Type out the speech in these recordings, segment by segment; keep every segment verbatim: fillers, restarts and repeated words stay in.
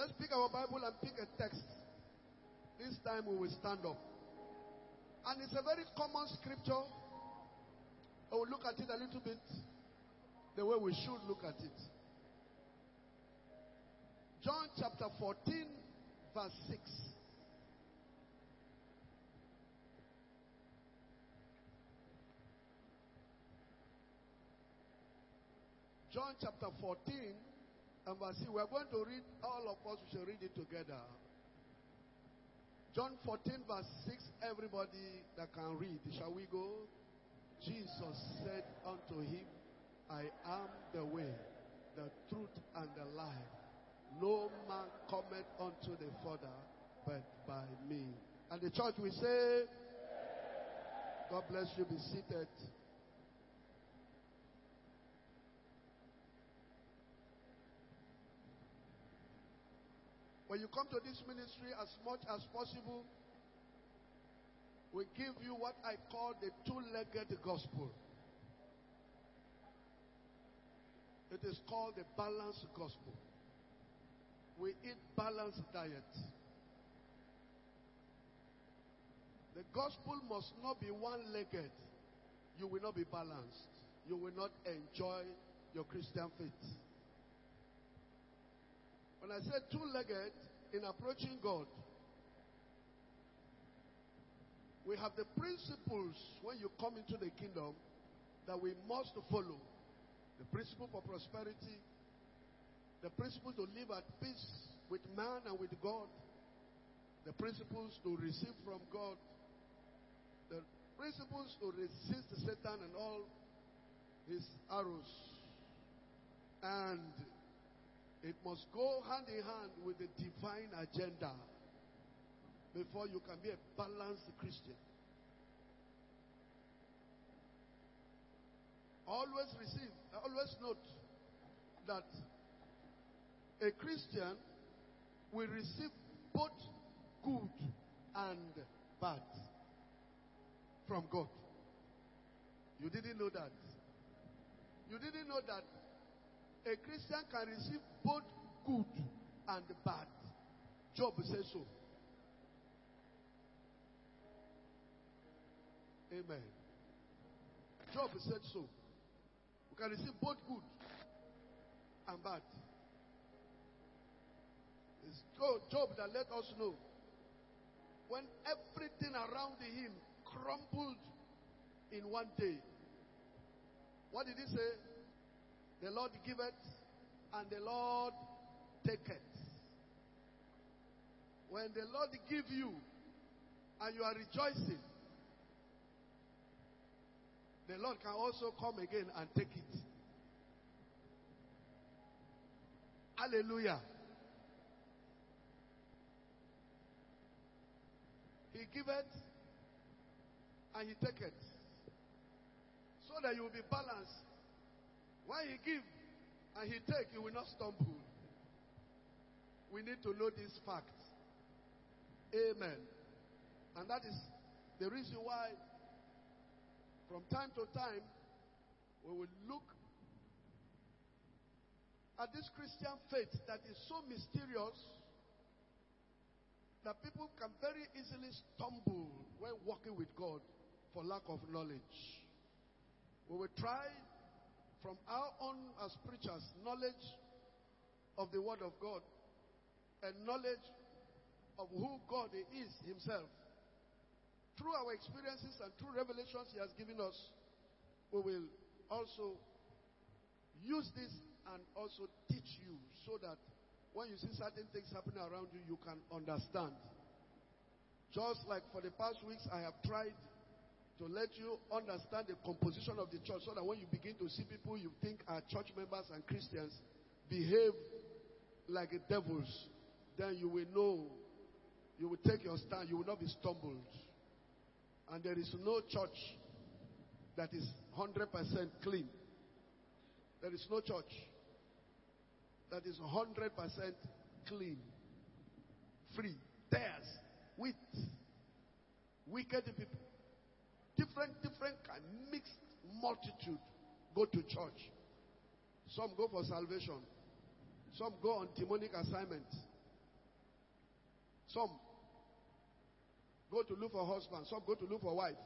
Let's pick our Bible and pick a text. This time we will stand up. And it's a very common scripture. I will look at it a little bit the way we should look at it. John chapter fourteen, verse six. John chapter fourteen and verse six. We are going to read, all of us, we shall read it together. John fourteen, verse six. Everybody that can read, shall we go? Jesus said unto him, I am the way, the truth, and the life. No man cometh unto the Father but by me. And the church will say, God bless you, be seated. When you come to this ministry, as much as possible, we give you what I call the two-legged gospel. It is called the balanced gospel. We eat balanced diet. The gospel must not be one-legged. You will not be balanced. You will not enjoy your Christian faith. When I say two-legged, in approaching God, we have the principles when you come into the kingdom that we must follow. The principle for prosperity, the principle to live at peace with man and with God, the principles to receive from God, the principles to resist Satan and all his arrows. And it must go hand in hand with the divine agenda before you can be a balanced Christian. Always receive, always note that a Christian will receive both good and bad from God. You didn't know that. You didn't know that a Christian can receive both good and bad. Job says so. Amen. Job said so. We can receive both good and bad. It's Job that let us know when everything around him crumbled in one day. What did he say? The Lord giveth and the Lord taketh. When the Lord give you and you are rejoicing, the Lord can also come again and take it. Hallelujah. He giveth and he taketh. So that you will be balanced. When he give and he take, you will not stumble. We need to know this fact. Amen. And that is the reason why from time to time we will look at this Christian faith that is so mysterious that people can very easily stumble when walking with God for lack of knowledge. We will try from our own as preachers knowledge of the Word of God and knowledge of who God is himself. Through our experiences and through revelations he has given us, we will also use this and also teach you so that when you see certain things happening around you, you can understand. Just like for the past weeks, I have tried to let you understand the composition of the church so that when you begin to see people you think are church members and Christians behave like devils, then you will know, you will take your stand, you will not be stumbled. And there is no church that is one hundred percent clean. There is no church that is one hundred percent clean, free. Theirs, with wicked people. Different, different kind, mixed multitude go to church. Some go for salvation. Some go on demonic assignment. Some go to look for husband. Some go to look for wife.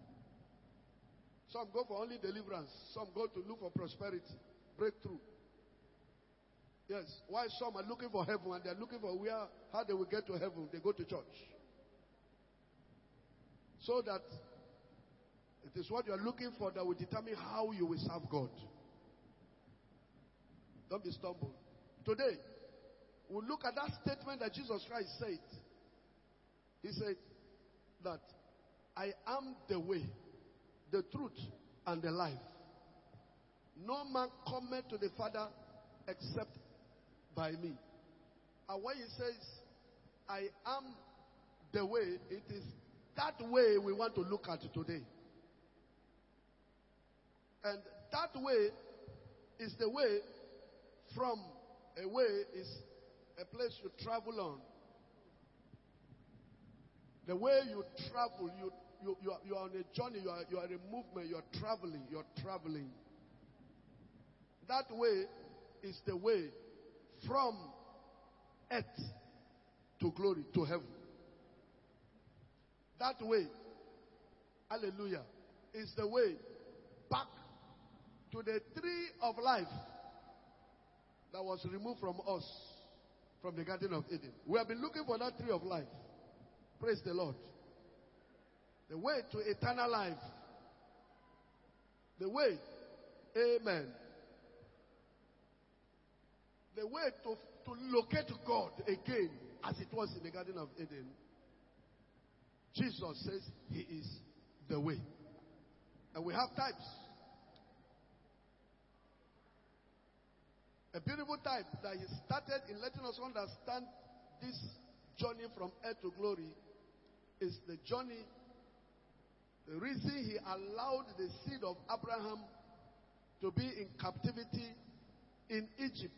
Some go for only deliverance. Some go to look for prosperity, breakthrough. Yes. Why some are looking for heaven and they are looking for where, how they will get to heaven. They go to church. So that it is what you are looking for that will determine how you will serve God. Don't be stumbled. Today, we'll look at that statement that Jesus Christ said. He said that I am the way, the truth, and the life. No man cometh to the Father except by me. And when he says, I am the way, it is that way we want to look at today. And that way is the way from a way is a place you travel on. The way you travel, you you you are, you are on a journey, you are you are in a movement, you are traveling, you are traveling. That way is the way from earth to glory, to heaven. That way, hallelujah, is the way back to the tree of life that was removed from us, from the Garden of Eden. We have been looking for that tree of life. Praise the Lord. The way to eternal life. The way, amen. The way to, to locate God again, as it was in the Garden of Eden. Jesus says he is the way. And we have types. A beautiful type that he started in letting us understand this journey from earth to glory is the journey, the reason he allowed the seed of Abraham to be in captivity in Egypt.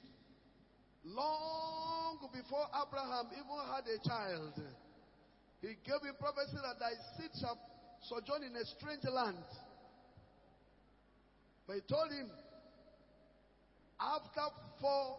Long before Abraham even had a child, he gave him prophecy that thy seed shall sojourn in a strange land. But he told him, after four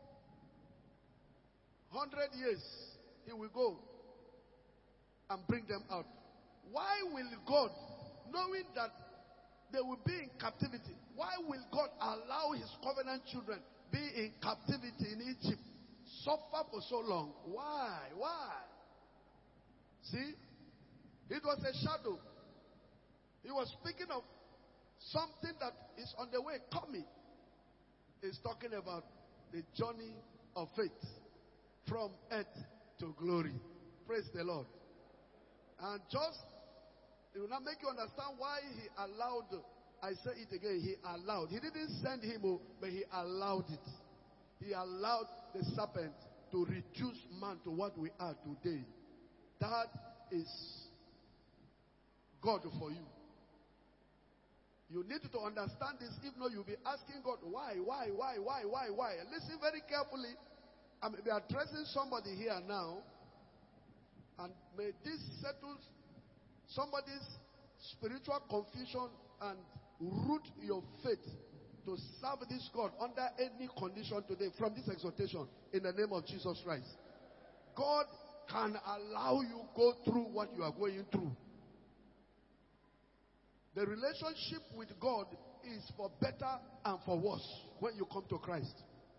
hundred years, he will go and bring them out. Why will God, knowing that they will be in captivity, why will God allow his covenant children be in captivity in Egypt, suffer for so long? Why? Why? See, it was a shadow. He was speaking of something that is on the way coming. He's talking about the journey of faith from earth to glory. Praise the Lord. And just, it will not make you understand why he allowed, I say it again, he allowed. He didn't send him, but he allowed it. He allowed the serpent to reduce man to what we are today. That is God for you. You need to understand this. If not, you'll be asking God, why, why, why, why, why, why? Listen very carefully. I may be addressing somebody here now. And may this settle somebody's spiritual confusion and root your faith to serve this God under any condition today from this exhortation in the name of Jesus Christ. God can allow you go through what you are going through. The relationship with God is for better and for worse when you come to Christ.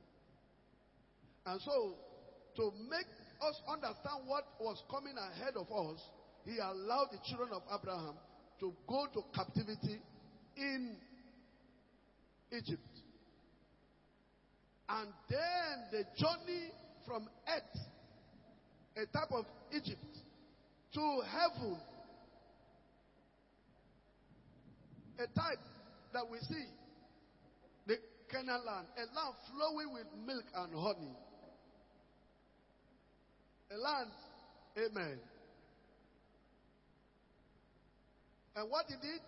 And so, to make us understand what was coming ahead of us, he allowed the children of Abraham to go to captivity in Egypt. And then the journey from earth, a type of Egypt, to heaven, a type that we see, the Canaan land, a land flowing with milk and honey. A land, amen. And what he did,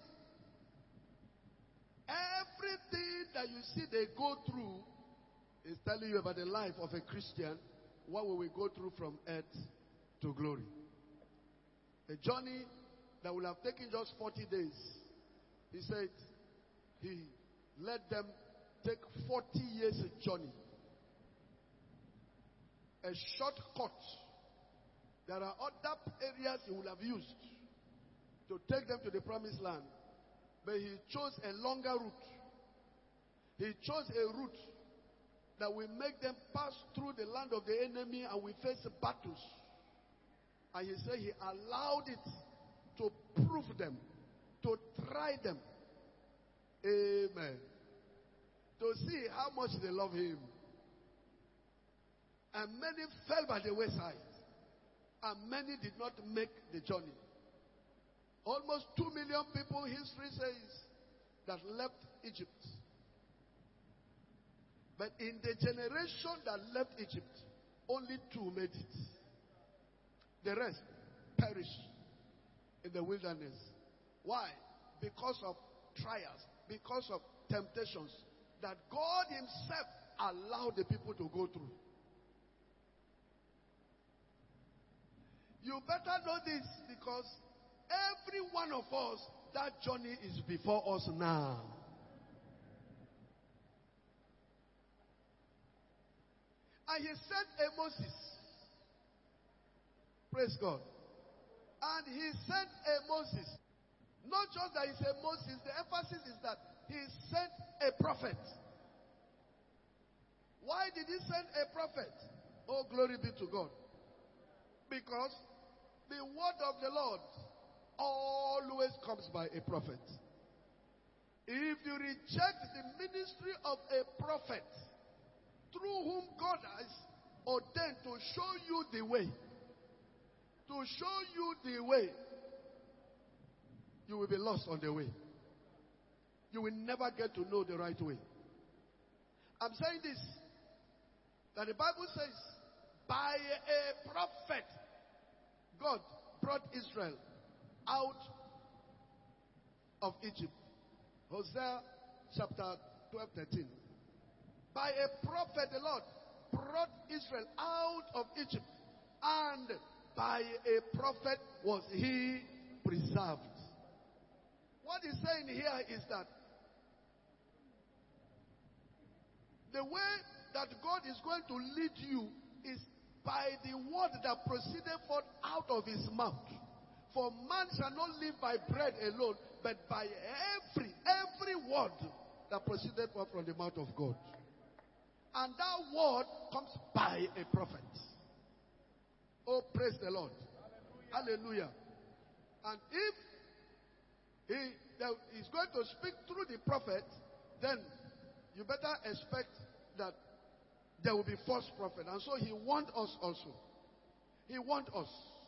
everything that you see they go through is telling you about the life of a Christian, what will we go through from earth to glory. A journey that will have taken just forty days. He said he let them take forty years journey. A shortcut There are other areas he would have used to take them to the promised land. But he chose a longer route. He chose a route that will make them pass through the land of the enemy and we face battles. And he said he allowed it to prove them, to try them. Amen. To see how much they love him. And many fell by the wayside. And many did not make the journey. Almost two million people, history says, that left Egypt. But in the generation that left Egypt, only two made it. The rest perished in the wilderness. Why? Because of trials, because of temptations that God himself allowed the people to go through. You better know this, because every one of us, that journey is before us now. And he sent a Moses. Praise God. And he sent a Moses. Not just that he said Moses, the emphasis is that he sent a prophet. Why did he send a prophet? Oh, glory be to God. Because the word of the Lord always comes by a prophet. If you reject the ministry of a prophet, through whom God has ordained to show you the way, to show you the way, you will be lost on the way. You will never get to know the right way. I'm saying this, that the Bible says, by a prophet, God brought Israel out of Egypt. Hosea chapter twelve, thirteen. By a prophet, the Lord brought Israel out of Egypt, and by a prophet was he preserved. What he's saying here is that the way that God is going to lead you is by the word that proceeded forth out of his mouth. For man shall not live by bread alone, but by every, every word that proceeded forth from the mouth of God. And that word comes by a prophet. Oh, praise the Lord. Hallelujah. Hallelujah. And if he is going to speak through the prophet, then you better expect that there will be false prophet. And so he wants us also. He wants us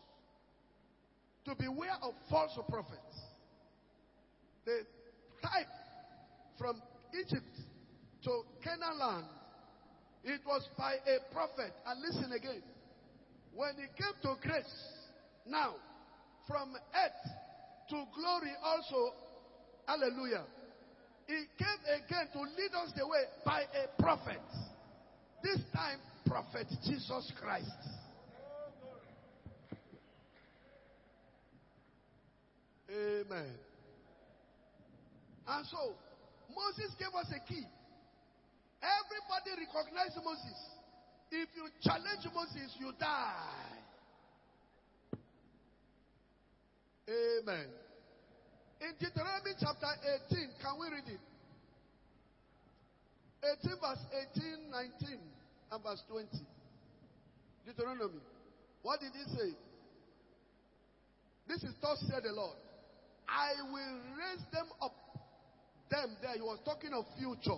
to beware of false prophets. The type from Egypt to Canaan land, it was by a prophet. And listen again. When he came to grace, now, from earth to glory also, hallelujah, he came again to lead us the way by a prophet. This time, Prophet Jesus Christ. Amen. And so, Moses gave us a key. Everybody recognized Moses. If you challenge Moses, you die. Amen. In Deuteronomy chapter eighteen, can we read it? eighteen verse eighteen, nineteen, and verse twenty. Deuteronomy. What did he say? This is thus said the Lord. I will raise them up. Them there, he was talking of future.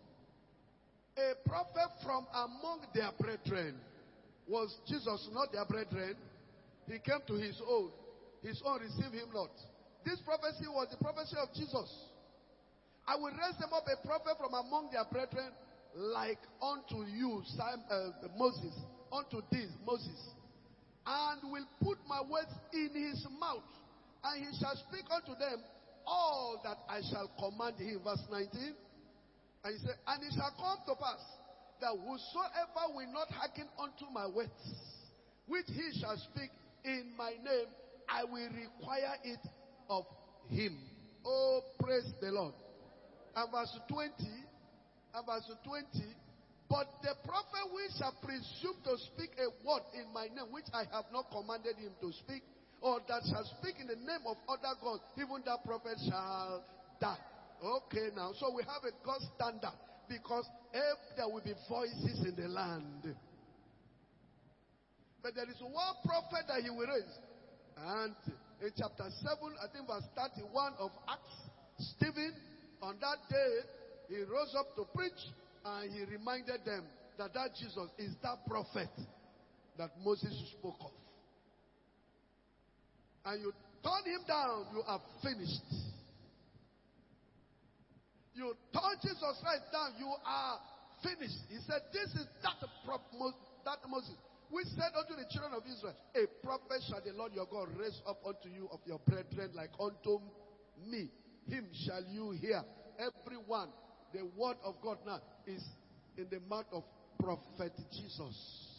A prophet from among their brethren. Was Jesus not their brethren? He came to his own. His own received him not. This prophecy was the prophecy of Jesus. I will raise them up a prophet from among their brethren, like unto you, Simon, uh, Moses, unto this, Moses, and will put my words in his mouth, and he shall speak unto them all that I shall command him. Verse nineteen. And he said, and it shall come to pass that whosoever will not hearken unto my words, which he shall speak in my name, I will require it of him. Oh, praise the Lord. And verse twenty, and verse twenty, But the prophet which shall presume to speak a word in my name, which I have not commanded him to speak, or that shall speak in the name of other gods, even that prophet shall die. Okay, now, so we have a God standard, because if there will be voices in the land. But there is one prophet that he will raise. And in chapter seven, I think verse thirty-one of Acts, Stephen, on that day, he rose up to preach, and he reminded them that that Jesus is that prophet that Moses spoke of. And you turn him down, you are finished. You turn Jesus Christ down, you are finished. He said, this is that, prop, that Moses. We said unto the children of Israel, a prophet shall the Lord your God raise up unto you of your brethren like unto me. Him shall you hear. Everyone, the word of God now is in the mouth of prophet Jesus.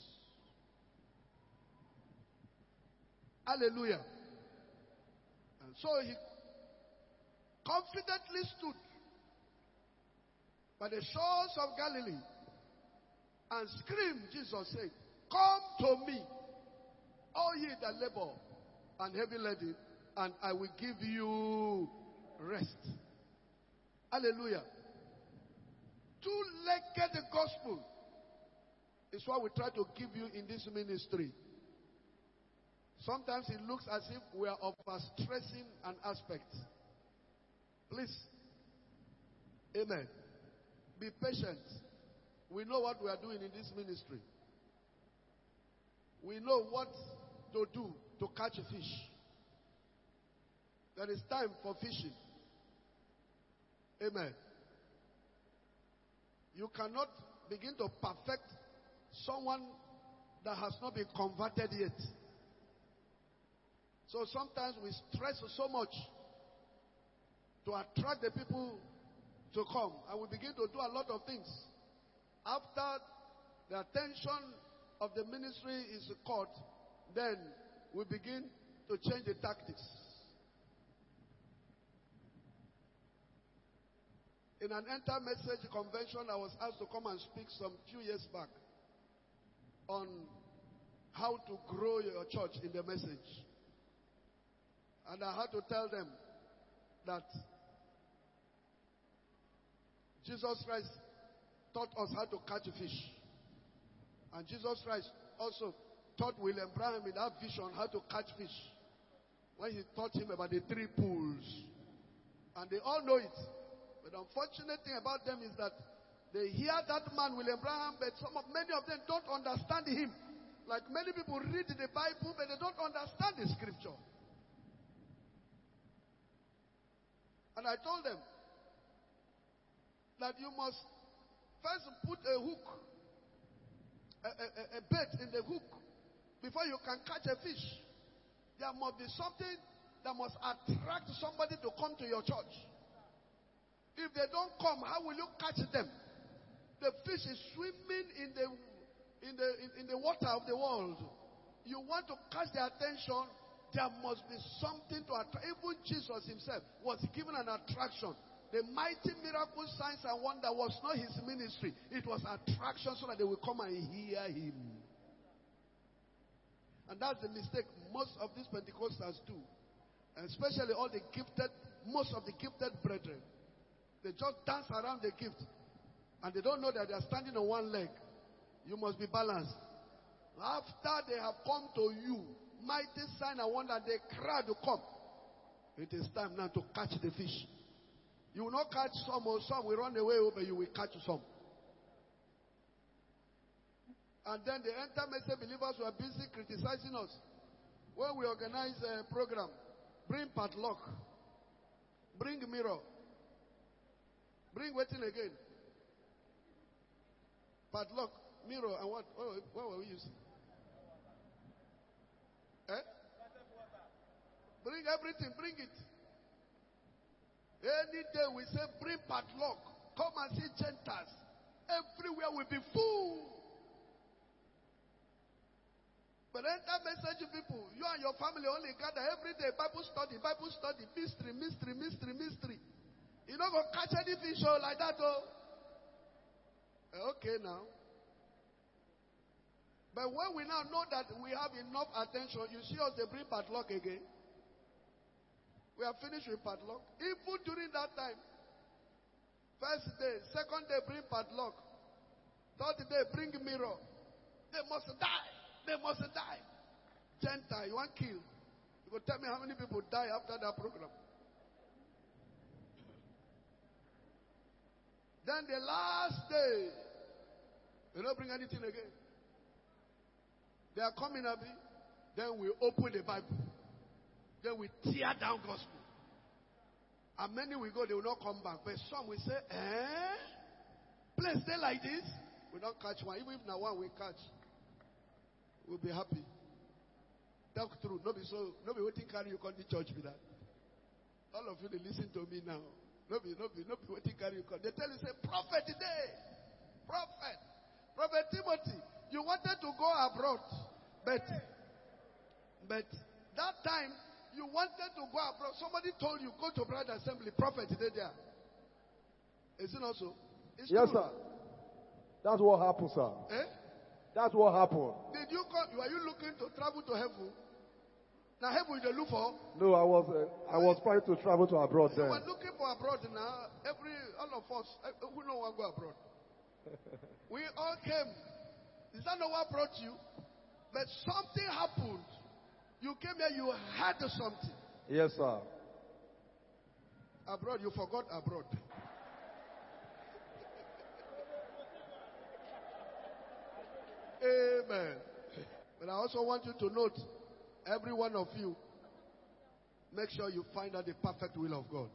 Hallelujah. And so he confidently stood by the shores of Galilee and screamed, Jesus said, come to me, all ye that labor and heavy laden, and I will give you rest. Hallelujah. Two-legged gospel is what we try to give you in this ministry. Sometimes it looks as if we are overstressing an aspect. Please. Amen. Be patient. We know what we are doing in this ministry. We know what to do to catch a fish. There is time for fishing. Amen. You cannot begin to perfect someone that has not been converted yet. So sometimes we stress so much to attract the people to come, and we begin to do a lot of things. After the attention of the ministry is caught, then we begin to change the tactics. In an Enter Message convention, I was asked to come and speak some few years back on how to grow your church in the message. And I had to tell them that Jesus Christ taught us how to catch a fish. And Jesus Christ also taught William Branham in that vision how to catch fish, when he taught him about the three pools. And they all know it. But the unfortunate thing about them is that they hear that man, William Branham, but some of, many of them don't understand him. Like many people read the Bible, but they don't understand the scripture. And I told them that you must first put a hook, a, a, a bait in the hook, before you can catch a fish. There must be something that must attract somebody to come to your church. If they don't come, how will you catch them? The fish is swimming in the in the in, in the water of the world. You want to catch their attention, there must be something to attract. Even Jesus himself was given an attraction. The mighty miracle, signs and wonder was not his ministry. It was attraction so that they will come and hear him. And that's the mistake most of these Pentecostals do. And especially all the gifted, most of the gifted brethren. They just dance around the gift. And they don't know that they are standing on one leg. You must be balanced. After they have come to you, mighty sign and wonder, the crowd will come. It is time now to catch the fish. You will not catch some, or some will run away, but you will catch some. And then the Enter Message believers were busy criticizing us. When we organize a program, bring padlock, bring mirror, bring waiting again. Padlock, mirror, and what? What, what were we using? Eh? Bring everything, bring it. Any day we say bring padlock, come and see Gentiles. Everywhere will be full. But Enter Message people, you and your family only gather every day. Bible study, Bible study, mystery, mystery, mystery, mystery. You're not going to catch any fish like that, oh. Okay, now. But when we now know that we have enough attention, you see us, they bring padlock again. We are finished with padlock. Even during that time, first day, second day, bring padlock. Third day, bring mirror. They must die. They must die. Gentile, you want kill. You go tell me how many people die after that program. Then the last day, they don't bring anything again. They are coming, Abi. Then we open the Bible. Then we tear down gospel. And many will go, they will not come back. But some will say, eh? Please stay like this. We don't catch one. Even if now one we catch, we'll be happy. Talk through. No be so. No be waiting carry you come to church with that. All of you, they listen to me now. No be, no be, no be waiting carry you come. They tell you, say, prophet today. Prophet. Prophet Timothy, you wanted to go abroad. But, but that time, you wanted to go abroad. Somebody told you, go to Bride Assembly. Prophet today there. Is it not so? It's yes, true. sir. That's what happened, sir. Eh? That's what happened. Did you come? Were you looking to travel to heaven? Now heaven you look for? No, I was uh, I was trying to travel to abroad You then. were looking for abroad now. Every all of us, who know want to go abroad? We all came. Is that not what brought you? But something happened. You came here. You had something. Yes, sir. Abroad, you forgot abroad. Amen. But I also want you to note, every one of you, make sure you find out the perfect will of God.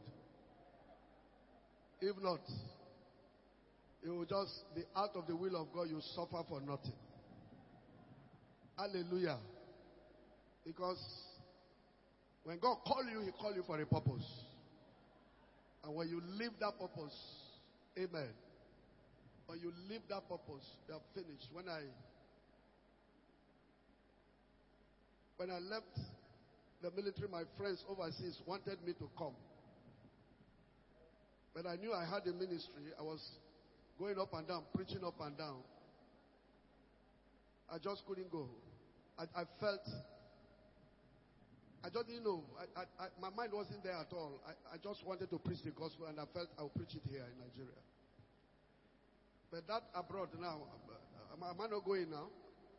If not, you will just be out of the will of God. You suffer for nothing. Hallelujah. Because when God calls you, He calls you for a purpose. And when you live that purpose, amen. When you live that purpose, you are finished. When I When I left the military, my friends overseas wanted me to come. But I knew I had a ministry. I was going up and down, preaching up and down. I just couldn't go. I, I felt, I just didn't know. I, I, I, my mind wasn't there at all. I, I just wanted to preach the gospel, and I felt I would preach it here in Nigeria. But that abroad now, am I, am I not going now?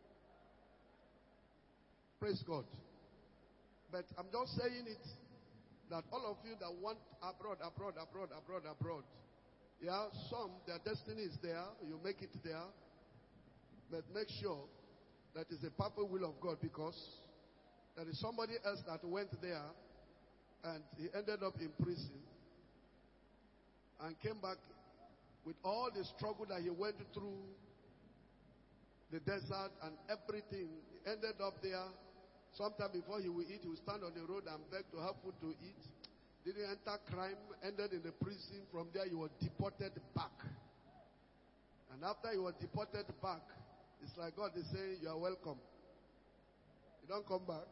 Praise God. But I'm just saying it that all of you that want abroad, abroad, abroad, abroad, abroad. Yeah, some, their destiny is there. You make it there. But make sure that it's the perfect will of God, because there is somebody else that went there and he ended up in prison and came back with all the struggle that he went through, the desert and everything. He ended up there. Sometime before he will eat, he will stand on the road and beg to have food to eat. Didn't enter crime, ended in the prison. From there, he was deported back. And after he was deported back, it's like God is saying, you are welcome. You don't come back.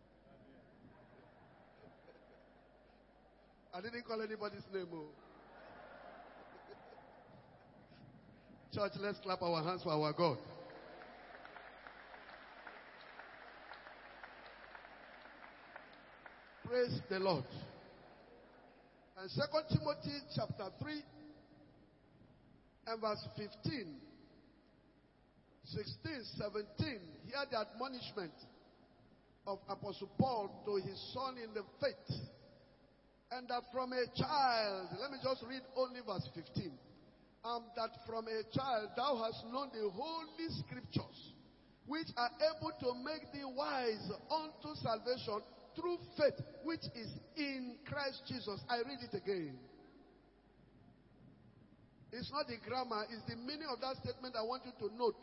I didn't call anybody's name. Oh. Church, let's clap our hands for our God. Praise the Lord. And Second Timothy chapter three and verse fifteen, sixteen, seventeen. Hear the admonishment of Apostle Paul to his son in the faith. And that from a child, let me just read only verse fifteen. And that from a child thou hast known the holy scriptures, which are able to make thee wise unto salvation through faith which is in Christ Jesus. I read it again. It's not the grammar, it's the meaning of that statement I want you to note.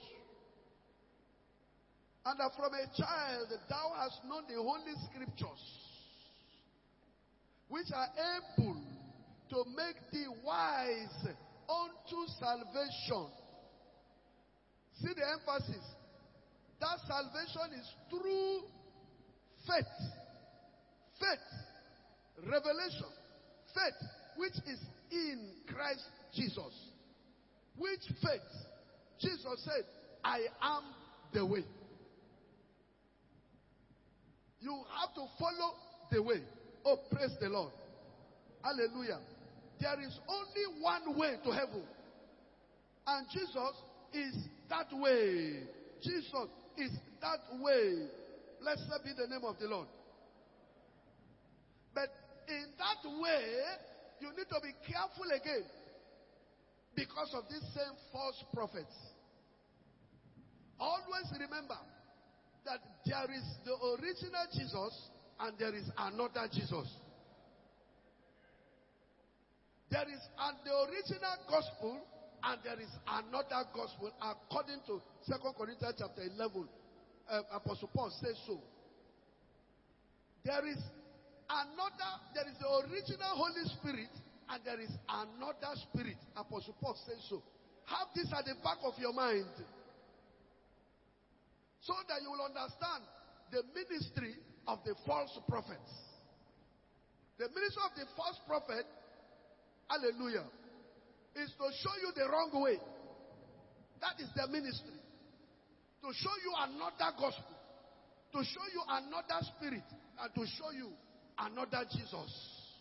And that from a child thou hast known the holy scriptures, which are able to make thee wise unto salvation. See the emphasis. That salvation is through faith. Faith, revelation, faith, which is in Christ Jesus. Which faith? Jesus said, I am the way. You have to follow the way. Oh, praise the Lord. Hallelujah. There is only one way to heaven. And Jesus is that way. Jesus is that way. Blessed be the name of the Lord. But in that way, you need to be careful again because of these same false prophets. Always remember that there is the original Jesus and there is another Jesus. There is an, the original gospel and there is another gospel according to Second Corinthians chapter eleven. Uh, Apostle Paul says so. There is another, there is the original Holy Spirit and there is another spirit. Apostle Paul says so. Have this at the back of your mind so that you will understand the ministry of the false prophets. The ministry of the false prophet, hallelujah, is to show you the wrong way. That is their ministry. To show you another gospel. To show you another spirit. And to show you another Jesus.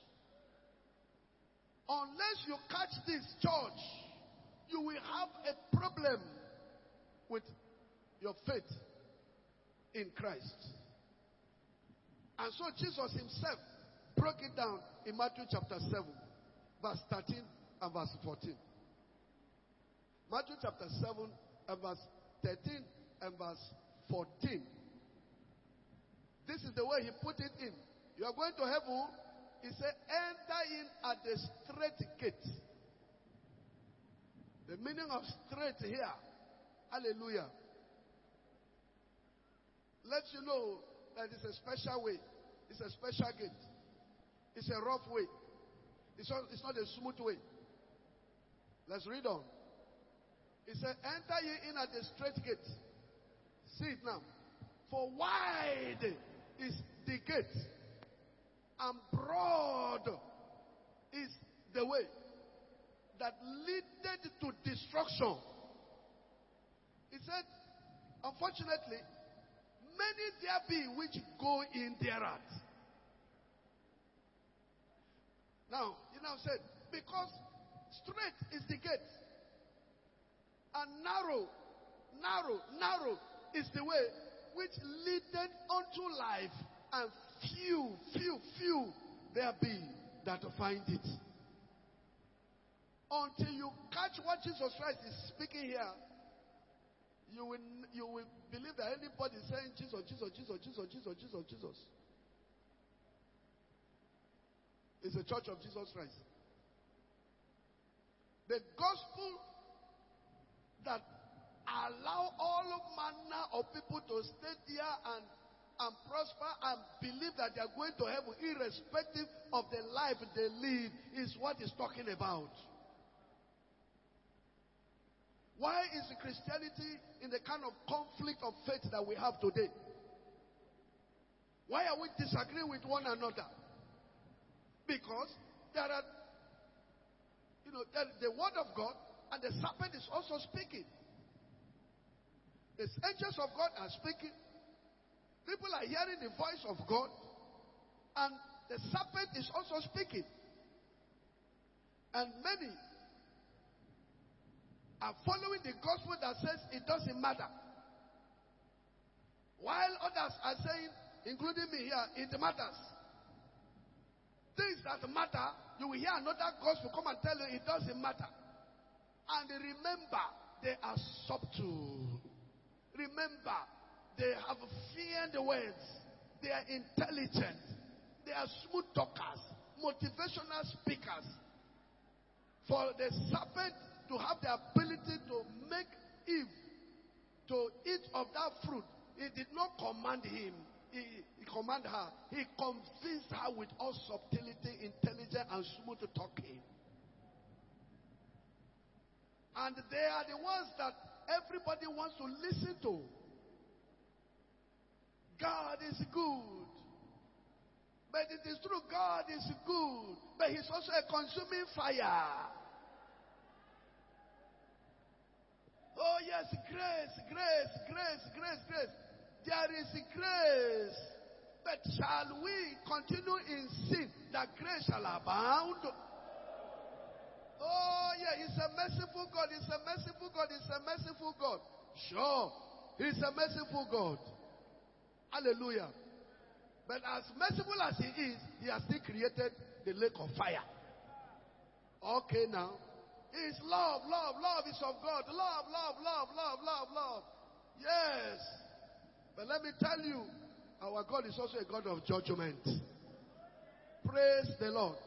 Unless you catch this, church, you will have a problem with your faith in Christ. And so Jesus himself broke it down in Matthew chapter seven, verse thirteen and verse fourteen. Matthew chapter seven and verse thirteen and verse fourteen. This is the way he put it in. You are going to heaven, he said, enter in at the straight gate. The meaning of straight here, hallelujah, lets you know that it's a special way. It's a special gate. It's a rough way. It's not, it's not a smooth way. Let's read on. He said, enter ye in at the straight gate. See it now. For wide is the gate, and broad is the way that leadeth to destruction. He said, unfortunately, many there be which go in thereat. Now, he now said, because straight is the gate, and narrow, narrow, narrow is the way which leadeth unto life, and few, few, few there be that find it. Until you catch what Jesus Christ is speaking here, you will, you will believe that anybody saying Jesus, Jesus, Jesus, Jesus, Jesus, Jesus, Jesus is a church of Jesus Christ. The gospel that allow all manner of people to stay there and, and prosper and believe that they are going to heaven irrespective of the life they live is what he's talking about. Why is Christianity in the kind of conflict of faith that we have today? Why are we disagreeing with one another? Because there are, you know, there, the word of God and the serpent is also speaking. The angels of God are speaking. People are hearing the voice of God. And the serpent is also speaking. And many are following the gospel that says it doesn't matter. While others are saying, including me here, it matters. Things that matter, you will hear another gospel come and tell you it doesn't matter. And remember, they are subtle. Remember, they have feared words. They are intelligent. They are smooth talkers, motivational speakers. For the serpent to have the ability to make Eve to eat of that fruit, he did not command him. He, he commanded her. He convinced her with all subtlety, intelligence, and smooth talking. And they are the ones that everybody wants to listen to. God is good. But it is true, God is good. But he's also a consuming fire. Oh, yes, grace, grace, grace, grace, grace. There is grace. But shall we continue in sin that grace shall abound? Oh, yeah, He's a merciful God. He's a merciful God. He's a merciful God. Sure, He's a merciful God. Hallelujah. But as merciful as He is, He has still created the lake of fire. Okay, now. It's love, love, love is of God. Love, love, love, love, love, love. Yes. But let me tell you, our God is also a God of judgment. Praise the Lord.